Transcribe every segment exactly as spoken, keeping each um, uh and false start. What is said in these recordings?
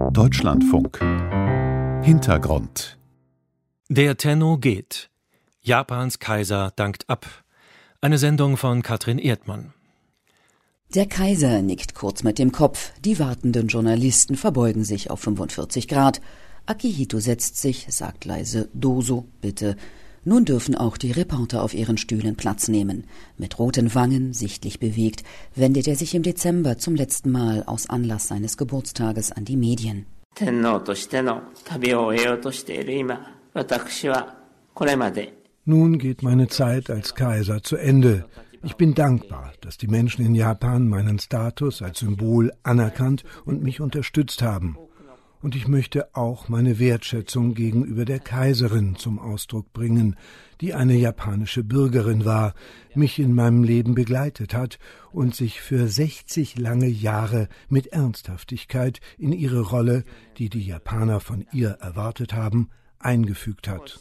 Deutschlandfunk. Hintergrund. Der Tenno geht. Japans Kaiser dankt ab. Eine Sendung von Katrin Erdmann. Der Kaiser nickt kurz mit dem Kopf. Die wartenden Journalisten verbeugen sich auf fünfundvierzig Grad. Akihito setzt sich, sagt leise: Doso, bitte. Nun dürfen auch die Reporter auf ihren Stühlen Platz nehmen. Mit roten Wangen, sichtlich bewegt, wendet er sich im Dezember zum letzten Mal aus Anlass seines Geburtstages an die Medien. Nun geht meine Zeit als Kaiser zu Ende. Ich bin dankbar, dass die Menschen in Japan meinen Status als Symbol anerkannt und mich unterstützt haben. Und ich möchte auch meine Wertschätzung gegenüber der Kaiserin zum Ausdruck bringen, die eine japanische Bürgerin war, mich in meinem Leben begleitet hat und sich für sechzig lange Jahre mit Ernsthaftigkeit in ihre Rolle, die die Japaner von ihr erwartet haben, eingefügt hat.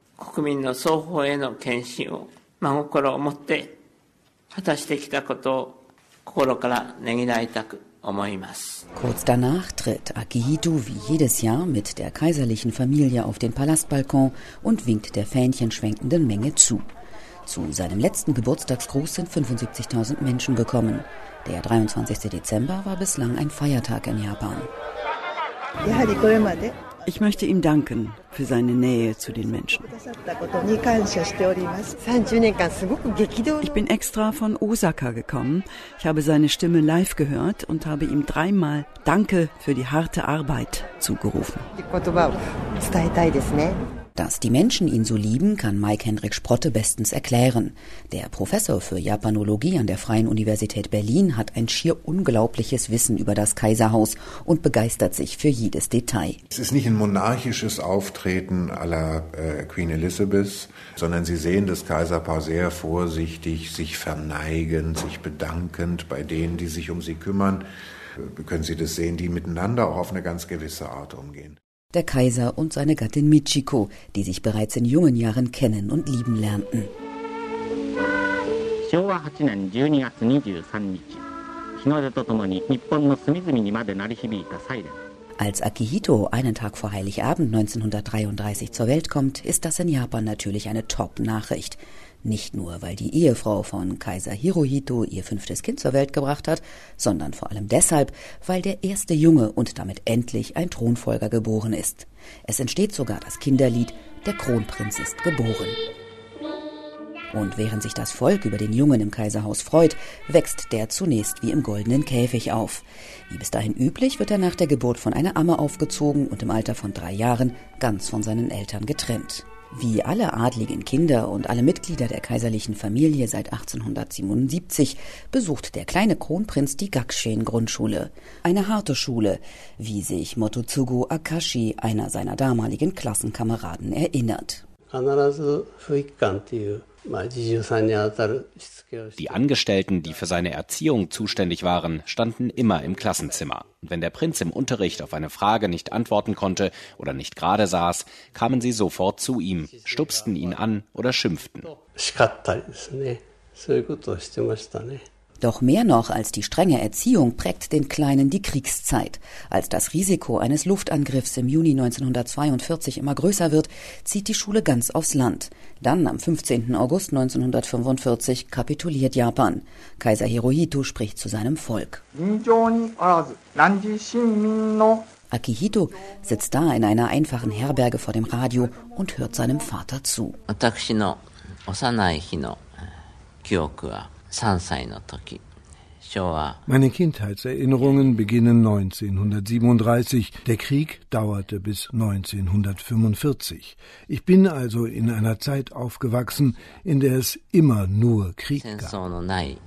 Kurz danach tritt Akihito wie jedes Jahr mit der kaiserlichen Familie auf den Palastbalkon und winkt der fähnchenschwenkenden Menge zu. Zu seinem letzten Geburtstagsgruß sind fünfundsiebzigtausend Menschen gekommen. Der dreiundzwanzigster Dezember war bislang ein Feiertag in Japan. Ich möchte ihm danken für seine Nähe zu den Menschen. Ich bin extra von Osaka gekommen. Ich habe seine Stimme live gehört und habe ihm dreimal Danke für die harte Arbeit zugerufen. Dass die Menschen ihn so lieben, kann Mike-Hendrik Sprotte bestens erklären. Der Professor für Japanologie an der Freien Universität Berlin hat ein schier unglaubliches Wissen über das Kaiserhaus und begeistert sich für jedes Detail. Es ist nicht ein monarchisches Auftreten à la äh, Queen Elizabeth, sondern Sie sehen das Kaiserpaar sehr vorsichtig, sich verneigend, sich bedankend bei denen, die sich um sie kümmern. Äh, können Sie das sehen, die miteinander auch auf eine ganz gewisse Art umgehen. Der Kaiser und seine Gattin Michiko, die sich bereits in jungen Jahren kennen und lieben lernten. Als Akihito einen Tag vor Heiligabend neunzehnhundertdreiunddreißig zur Welt kommt, ist das in Japan natürlich eine Top-Nachricht. Nicht nur, weil die Ehefrau von Kaiser Hirohito ihr fünftes Kind zur Welt gebracht hat, sondern vor allem deshalb, weil der erste Junge und damit endlich ein Thronfolger geboren ist. Es entsteht sogar das Kinderlied »Der Kronprinz ist geboren«. Und während sich das Volk über den Jungen im Kaiserhaus freut, wächst der zunächst wie im goldenen Käfig auf. Wie bis dahin üblich, wird er nach der Geburt von einer Amme aufgezogen und im Alter von drei Jahren ganz von seinen Eltern getrennt. Wie alle adligen Kinder und alle Mitglieder der kaiserlichen Familie seit achtzehnhundertsiebenundsiebzig besucht der kleine Kronprinz die Gakushin-Grundschule. Eine harte Schule, wie sich Mototsugu Akashi, einer seiner damaligen Klassenkameraden, erinnert. Die Angestellten, die für seine Erziehung zuständig waren, standen immer im Klassenzimmer. Und wenn der Prinz im Unterricht auf eine Frage nicht antworten konnte oder nicht gerade saß, kamen sie sofort zu ihm, stupsten ihn an oder schimpften. Doch mehr noch als die strenge Erziehung prägt den Kleinen die Kriegszeit. Als das Risiko eines Luftangriffs im Juni neunzehnhundertzweiundvierzig immer größer wird, zieht die Schule ganz aufs Land. Dann, am fünfzehnten August neunzehnhundertfünfundvierzig, kapituliert Japan. Kaiser Hirohito spricht zu seinem Volk. Akihito sitzt da in einer einfachen Herberge vor dem Radio und hört seinem Vater zu. Meine Kindheitserinnerungen beginnen neunzehnhundertsiebenunddreißig. Der Krieg dauerte bis neunzehnhundertfünfundvierzig. Ich bin also in einer Zeit aufgewachsen, in der es immer nur Krieg gab.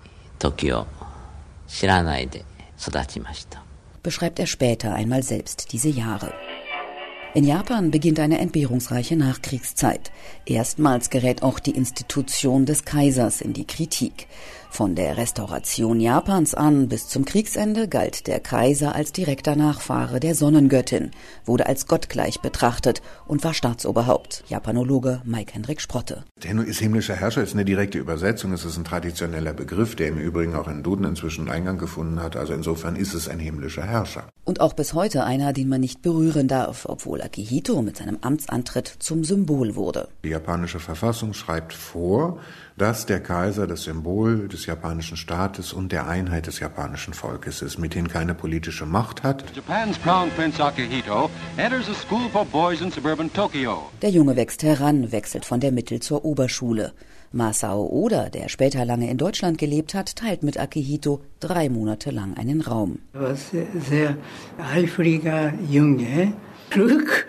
Beschreibt er später einmal selbst diese Jahre. In Japan beginnt eine entbehrungsreiche Nachkriegszeit. Erstmals gerät auch die Institution des Kaisers in die Kritik. Von der Restauration Japans an bis zum Kriegsende galt der Kaiser als direkter Nachfahre der Sonnengöttin, wurde als gottgleich betrachtet und war Staatsoberhaupt. Japanologe Mike-Hendrik Sprotte. Tenno ist himmlischer Herrscher, ist eine direkte Übersetzung, es ist ein traditioneller Begriff, der im Übrigen auch in Duden inzwischen Eingang gefunden hat, also insofern ist es ein himmlischer Herrscher. Und auch bis heute einer, den man nicht berühren darf, obwohl Akihito mit seinem Amtsantritt zum Symbol wurde. Die japanische Verfassung schreibt vor, dass der Kaiser das Symbol des japanischen Staates und der Einheit des japanischen Volkes ist, mithin keine politische Macht hat. Japan's Crown Prince Akihito enters a school for boys in suburban Tokyo. Der Junge wächst heran, wechselt von der Mittel- zur Oberschule. Masao Oda, der später lange in Deutschland gelebt hat, teilt mit Akihito drei Monate lang einen Raum. Er war sehr, sehr eifriger Junge, klug,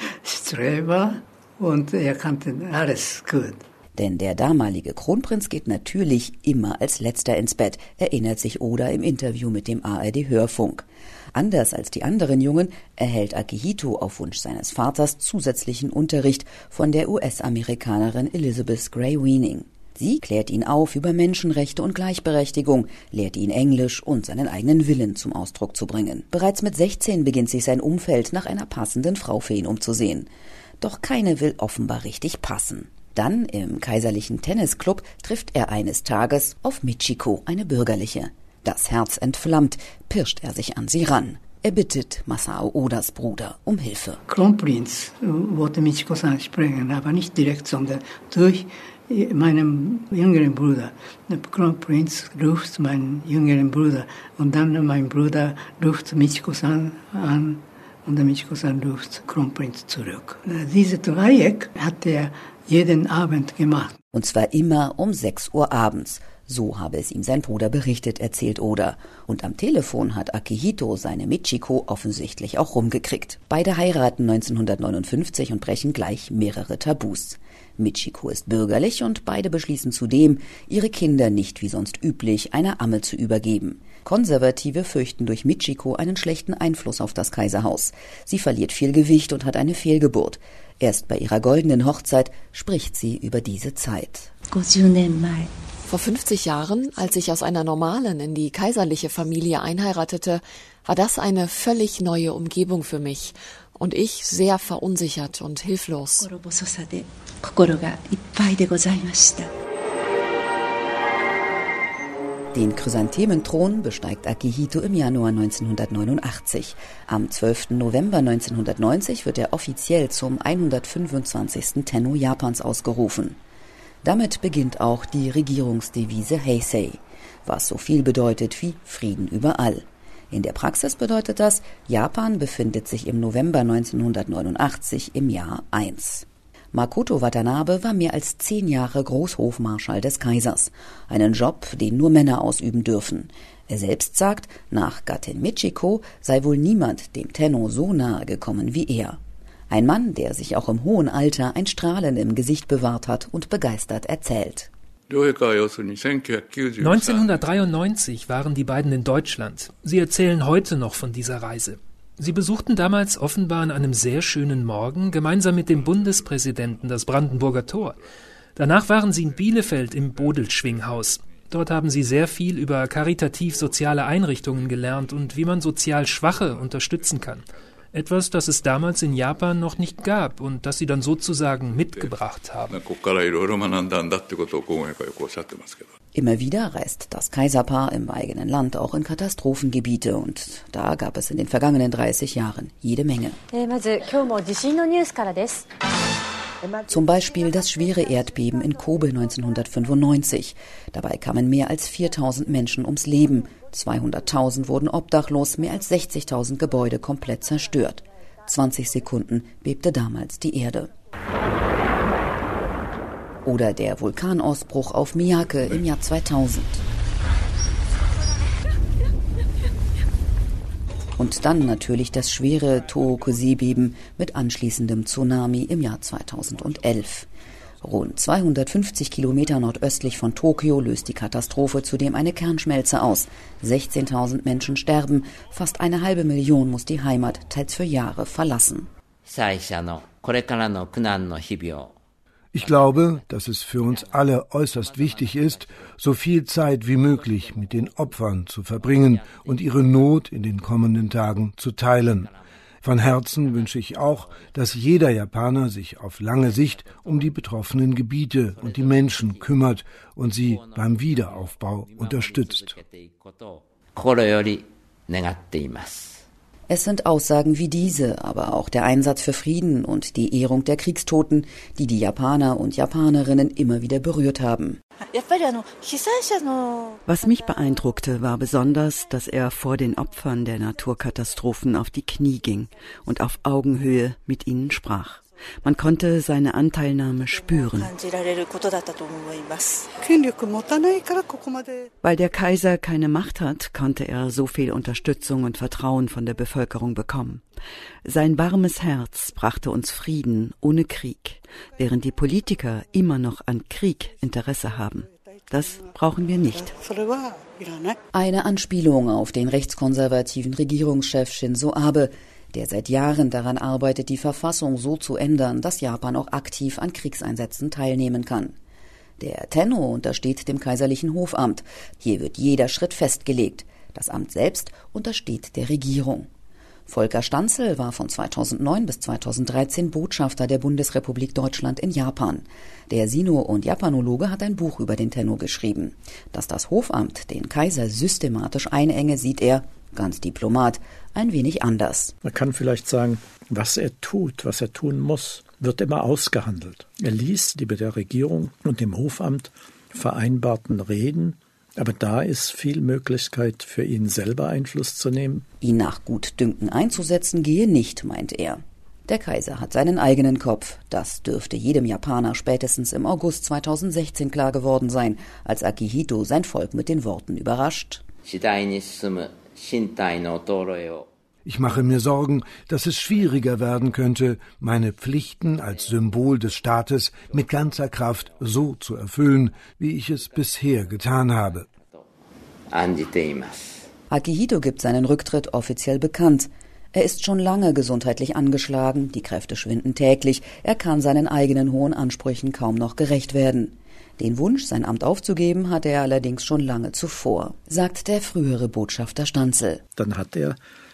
Streber und er kannte alles gut. Denn der damalige Kronprinz geht natürlich immer als Letzter ins Bett, erinnert sich Oda im Interview mit dem A R D-Hörfunk. Anders als die anderen Jungen erhält Akihito auf Wunsch seines Vaters zusätzlichen Unterricht von der U S-Amerikanerin Elizabeth Gray Weaning. Sie klärt ihn auf über Menschenrechte und Gleichberechtigung, lehrt ihn Englisch und seinen eigenen Willen zum Ausdruck zu bringen. Bereits mit sechzehn beginnt sich sein Umfeld nach einer passenden Frau für ihn umzusehen. Doch keine will offenbar richtig passen. Dann im kaiserlichen Tennisclub trifft er eines Tages auf Michiko, eine Bürgerliche. Das Herz entflammt, pirscht er sich an sie ran. Er bittet Masao Odas Bruder um Hilfe. Kronprinz wollte Michiko-san sprechen, aber nicht direkt, sondern durch meinen jüngeren Bruder. Der Kronprinz ruft meinen jüngeren Bruder und dann mein Bruder ruft Michiko-san an und der Michiko-san ruft Kronprinz zurück. Diese Dreieck hat er jeden Abend gemacht. Und zwar immer um sechs Uhr abends. So habe es ihm sein Bruder berichtet, erzählt Oda. Und am Telefon hat Akihito seine Michiko offensichtlich auch rumgekriegt. Beide heiraten neunzehnhundertneunundfünfzig und brechen gleich mehrere Tabus. Michiko ist bürgerlich und beide beschließen zudem, ihre Kinder nicht wie sonst üblich einer Amme zu übergeben. Konservative fürchten durch Michiko einen schlechten Einfluss auf das Kaiserhaus. Sie verliert viel Gewicht und hat eine Fehlgeburt. Erst bei ihrer goldenen Hochzeit spricht sie über diese Zeit. Vor fünfzig Jahren, als ich aus einer normalen in die kaiserliche Familie einheiratete, war das eine völlig neue Umgebung für mich und ich sehr verunsichert und hilflos. Den Chrysanthementhron besteigt Akihito im Januar neunzehnhundertneunundachtzig. Am zwölften November neunzehnhundertneunzig wird er offiziell zum hundertfünfundzwanzigsten Tenno Japans ausgerufen. Damit beginnt auch die Regierungsdevise Heisei, was so viel bedeutet wie Frieden überall. In der Praxis bedeutet das, Japan befindet sich im November neunzehnhundertneunundachtzig im Jahr eins. Makoto Watanabe war mehr als zehn Jahre Großhofmarschall des Kaisers, einen Job, den nur Männer ausüben dürfen. Er selbst sagt, nach Gattin Michiko sei wohl niemand dem Tenno so nahe gekommen wie er. Ein Mann, der sich auch im hohen Alter ein Strahlen im Gesicht bewahrt hat und begeistert erzählt. neunzehnhundertdreiundneunzig waren die beiden in Deutschland. Sie erzählen heute noch von dieser Reise. Sie besuchten damals offenbar an einem sehr schönen Morgen gemeinsam mit dem Bundespräsidenten das Brandenburger Tor. Danach waren sie in Bielefeld im Bodelschwinghaus. Dort haben sie sehr viel über karitativ-soziale Einrichtungen gelernt und wie man sozial Schwache unterstützen kann. Etwas, das es damals in Japan noch nicht gab und das sie dann sozusagen mitgebracht haben. Immer wieder reist das Kaiserpaar im eigenen Land auch in Katastrophengebiete und da gab es in den vergangenen dreißig Jahren jede Menge. Zum Beispiel das schwere Erdbeben in Kobe neunzehnhundertfünfundneunzig. Dabei kamen mehr als viertausend Menschen ums Leben. zweihunderttausend wurden obdachlos, mehr als sechzigtausend Gebäude komplett zerstört. zwanzig Sekunden bebte damals die Erde. Oder der Vulkanausbruch auf Miyake im Jahr zweitausend. Und dann natürlich das schwere Tohoku-Seebeben mit anschließendem Tsunami im Jahr zweitausendelf. Rund zweihundertfünfzig Kilometer nordöstlich von Tokio löst die Katastrophe zudem eine Kernschmelze aus. sechzehntausend Menschen sterben, fast eine halbe Million muss die Heimat teils für Jahre verlassen. Ich Ich glaube, dass es für uns alle äußerst wichtig ist, so viel Zeit wie möglich mit den Opfern zu verbringen und ihre Not in den kommenden Tagen zu teilen. Von Herzen wünsche ich auch, dass jeder Japaner sich auf lange Sicht um die betroffenen Gebiete und die Menschen kümmert und sie beim Wiederaufbau unterstützt. Es sind Aussagen wie diese, aber auch der Einsatz für Frieden und die Ehrung der Kriegstoten, die die Japaner und Japanerinnen immer wieder berührt haben. Was mich beeindruckte, war besonders, dass er vor den Opfern der Naturkatastrophen auf die Knie ging und auf Augenhöhe mit ihnen sprach. Man konnte seine Anteilnahme spüren. Weil der Kaiser keine Macht hat, konnte er so viel Unterstützung und Vertrauen von der Bevölkerung bekommen. Sein warmes Herz brachte uns Frieden ohne Krieg, während die Politiker immer noch an Krieg Interesse haben. Das brauchen wir nicht. Eine Anspielung auf den rechtskonservativen Regierungschef Shinzo Abe, der seit Jahren daran arbeitet, die Verfassung so zu ändern, dass Japan auch aktiv an Kriegseinsätzen teilnehmen kann. Der Tenno untersteht dem kaiserlichen Hofamt. Hier wird jeder Schritt festgelegt. Das Amt selbst untersteht der Regierung. Volker Stanzel war von zweitausendneun bis zweitausenddreizehn Botschafter der Bundesrepublik Deutschland in Japan. Der Sino- und Japanologe hat ein Buch über den Tenno geschrieben. Dass das Hofamt den Kaiser systematisch einenge, sieht er, ganz diplomat, ein wenig anders. Man kann vielleicht sagen, was er tut, was er tun muss, wird immer ausgehandelt. Er liest die mit der Regierung und dem Hofamt vereinbarten Reden, aber da ist viel Möglichkeit für ihn selber Einfluss zu nehmen. Ihn nach Gutdünken einzusetzen gehe nicht, meint er. Der Kaiser hat seinen eigenen Kopf. Das dürfte jedem Japaner spätestens im August zweitausendsechzehn klar geworden sein, als Akihito sein Volk mit den Worten überrascht: Ich mache mir Sorgen, dass es schwieriger werden könnte, meine Pflichten als Symbol des Staates mit ganzer Kraft so zu erfüllen, wie ich es bisher getan habe. Akihito gibt seinen Rücktritt offiziell bekannt. Er ist schon lange gesundheitlich angeschlagen, die Kräfte schwinden täglich, er kann seinen eigenen hohen Ansprüchen kaum noch gerecht werden. Den Wunsch, sein Amt aufzugeben, hatte er allerdings schon lange zuvor, sagt der frühere Botschafter Stanzel. Dann hat er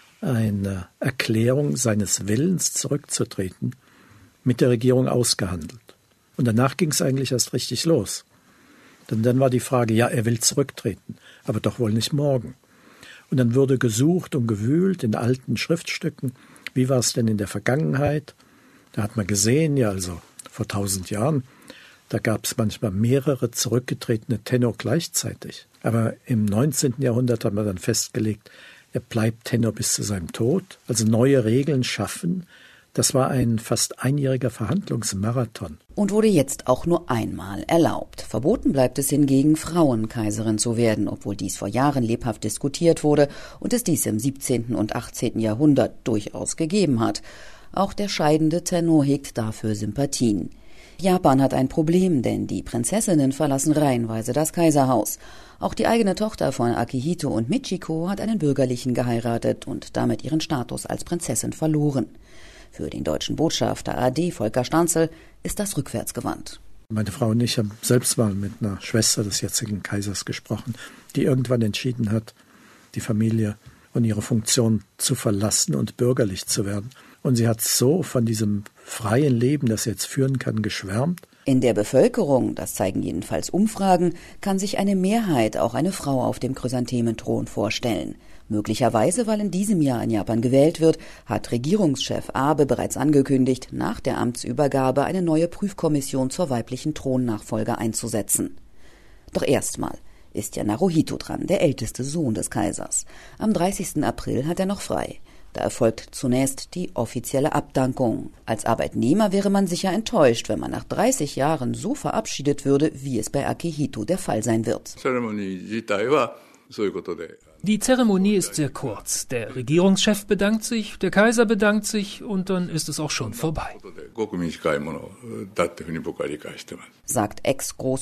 eine Erklärung seines Willens zurückzutreten mit der Regierung ausgehandelt. Und danach ging es eigentlich erst richtig los. Denn dann war die Frage, ja, er will zurücktreten, aber doch wohl nicht morgen. Und dann wurde gesucht und gewühlt in alten Schriftstücken, wie war es denn in der Vergangenheit? Da hat man gesehen, ja also vor tausend Jahren, da gab es manchmal mehrere zurückgetretene Tenno gleichzeitig. Aber im neunzehnten Jahrhundert hat man dann festgelegt, er bleibt Tenno bis zu seinem Tod. Also neue Regeln schaffen, das war ein fast einjähriger Verhandlungsmarathon. Und wurde jetzt auch nur einmal erlaubt. Verboten bleibt es hingegen, Frauenkaiserin zu werden, obwohl dies vor Jahren lebhaft diskutiert wurde und es dies im siebzehnten und achtzehnten Jahrhundert durchaus gegeben hat. Auch der scheidende Tenno hegt dafür Sympathien. Japan hat ein Problem, denn die Prinzessinnen verlassen reihenweise das Kaiserhaus. Auch die eigene Tochter von Akihito und Michiko hat einen Bürgerlichen geheiratet und damit ihren Status als Prinzessin verloren. Für den deutschen Botschafter A D Volker Stanzel ist das rückwärtsgewandt. Meine Frau und ich haben selbst mal mit einer Schwester des jetzigen Kaisers gesprochen, die irgendwann entschieden hat, die Familie und ihre Funktion zu verlassen und bürgerlich zu werden. Und sie hat so von diesem freien Leben, das sie jetzt führen kann, geschwärmt. In der Bevölkerung, das zeigen jedenfalls Umfragen, kann sich eine Mehrheit auch eine Frau auf dem Chrysanthementhron vorstellen. Möglicherweise, weil in diesem Jahr in Japan gewählt wird, hat Regierungschef Abe bereits angekündigt, nach der Amtsübergabe eine neue Prüfkommission zur weiblichen Thronnachfolge einzusetzen. Doch erstmal ist ja Naruhito dran, der älteste Sohn des Kaisers. Am dreißigsten April hat er noch frei. Da erfolgt zunächst die offizielle Abdankung. Als Arbeitnehmer wäre man sicher enttäuscht, wenn man nach dreißig Jahren so verabschiedet würde, wie es bei Akihito der Fall sein wird. Die Zeremonie ist sehr kurz. Der Regierungschef bedankt sich, der Kaiser bedankt sich und dann ist es auch schon vorbei, sagt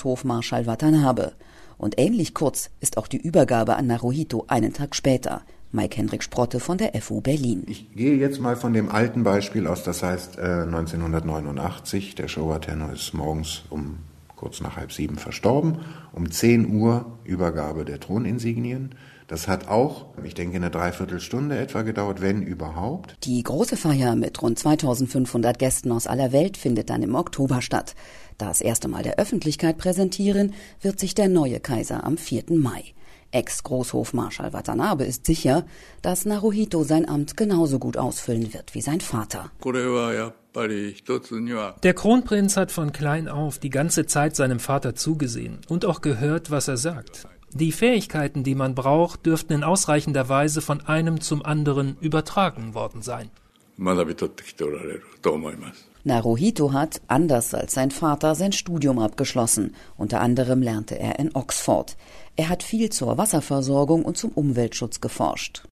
Ex-Großhofmarschall Watanabe. Und ähnlich kurz ist auch die Übergabe an Naruhito einen Tag später. Mike-Hendrik Sprotte von der F U Berlin. Ich gehe jetzt mal von dem alten Beispiel aus, das heißt äh, neunzehnhundertneunundachtzig, der Showa-Tenno ist morgens um kurz nach halb sieben verstorben, um zehn Uhr Übergabe der Throninsignien. Das hat auch, ich denke, eine Dreiviertelstunde etwa gedauert, wenn überhaupt. Die große Feier mit rund zweitausendfünfhundert Gästen aus aller Welt findet dann im Oktober statt. Das erste Mal der Öffentlichkeit präsentieren wird sich der neue Kaiser am vierten Mai. Ex-Großhofmarschall Watanabe ist sicher, dass Naruhito sein Amt genauso gut ausfüllen wird wie sein Vater. Der Kronprinz hat von klein auf die ganze Zeit seinem Vater zugesehen und auch gehört, was er sagt. Die Fähigkeiten, die man braucht, dürften in ausreichender Weise von einem zum anderen übertragen worden sein. Naruhito hat, anders als sein Vater, sein Studium abgeschlossen. Unter anderem lernte er in Oxford. Er hat viel zur Wasserversorgung und zum Umweltschutz geforscht.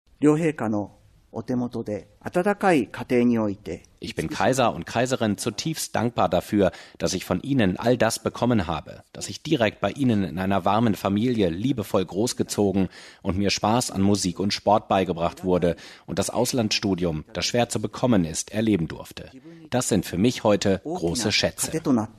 Ich bin Kaiser und Kaiserin zutiefst dankbar dafür, dass ich von Ihnen all das bekommen habe, dass ich direkt bei Ihnen in einer warmen Familie liebevoll großgezogen und mir Spaß an Musik und Sport beigebracht wurde und das Auslandsstudium, das schwer zu bekommen ist, erleben durfte. Das sind für mich heute große Schätze.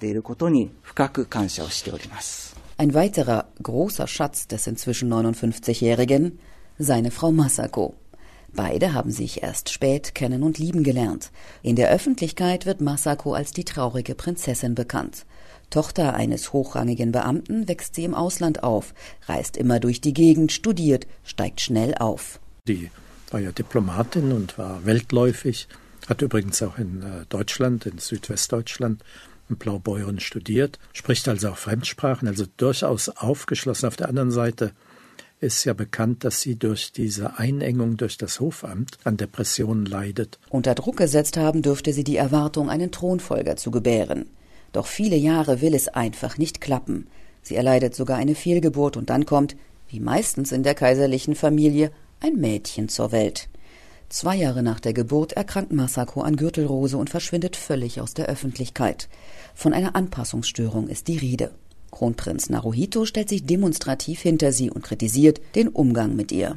Ein weiterer großer Schatz des inzwischen neunundfünfzigjährigen, seine Frau Masako. Beide haben sich erst spät kennen und lieben gelernt. In der Öffentlichkeit wird Masako als die traurige Prinzessin bekannt. Tochter eines hochrangigen Beamten wächst sie im Ausland auf, reist immer durch die Gegend, studiert, steigt schnell auf. Die war ja Diplomatin und war weltläufig, hat übrigens auch in Deutschland, in Südwestdeutschland, in Blaubeuren studiert, spricht also auch Fremdsprachen, also durchaus aufgeschlossen. Auf der anderen Seite ist ja bekannt, dass sie durch diese Einengung durch das Hofamt an Depressionen leidet. Unter Druck gesetzt haben dürfte sie die Erwartung, einen Thronfolger zu gebären. Doch viele Jahre will es einfach nicht klappen. Sie erleidet sogar eine Fehlgeburt und dann kommt, wie meistens in der kaiserlichen Familie, ein Mädchen zur Welt. Zwei Jahre nach der Geburt erkrankt Masako an Gürtelrose und verschwindet völlig aus der Öffentlichkeit. Von einer Anpassungsstörung ist die Rede. Kronprinz Naruhito stellt sich demonstrativ hinter sie und kritisiert den Umgang mit ihr.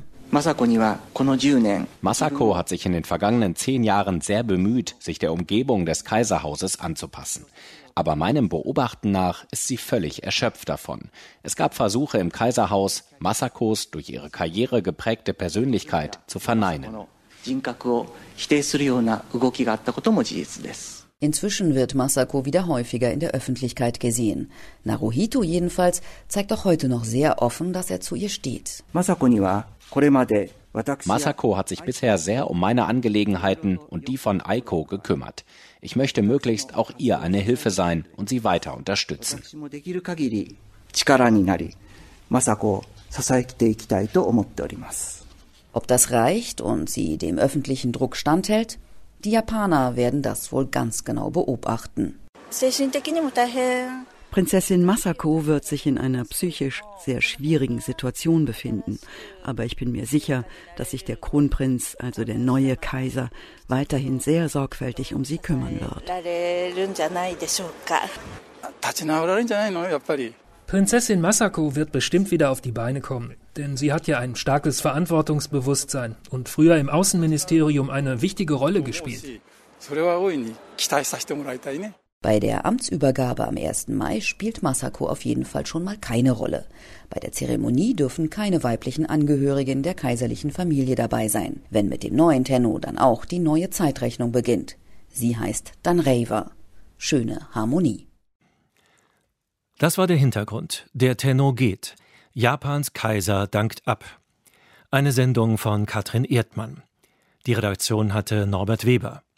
Masako hat sich in den vergangenen zehn Jahren sehr bemüht, sich der Umgebung des Kaiserhauses anzupassen. Aber meinem Beobachten nach ist sie völlig erschöpft davon. Es gab Versuche im Kaiserhaus, Masakos durch ihre Karriere geprägte Persönlichkeit zu verneinen. Inzwischen wird Masako wieder häufiger in der Öffentlichkeit gesehen. Naruhito jedenfalls zeigt auch heute noch sehr offen, dass er zu ihr steht. Masako hat sich bisher sehr um meine Angelegenheiten und die von Aiko gekümmert. Ich möchte möglichst auch ihr eine Hilfe sein und sie weiter unterstützen. Ob das reicht und sie dem öffentlichen Druck standhält? Die Japaner werden das wohl ganz genau beobachten. Prinzessin Masako wird sich in einer psychisch sehr schwierigen Situation befinden. Aber ich bin mir sicher, dass sich der Kronprinz, also der neue Kaiser, weiterhin sehr sorgfältig um sie kümmern wird. Prinzessin Masako wird bestimmt wieder auf die Beine kommen, denn sie hat ja ein starkes Verantwortungsbewusstsein und früher im Außenministerium eine wichtige Rolle gespielt. Bei der Amtsübergabe am ersten Mai spielt Masako auf jeden Fall schon mal keine Rolle. Bei der Zeremonie dürfen keine weiblichen Angehörigen der kaiserlichen Familie dabei sein, wenn mit dem neuen Tenno dann auch die neue Zeitrechnung beginnt. Sie heißt dann Reiwa. Schöne Harmonie. Das war der Hintergrund. Der Tenno geht. Japans Kaiser dankt ab. Eine Sendung von Katrin Erdmann. Die Redaktion hatte Norbert Weber.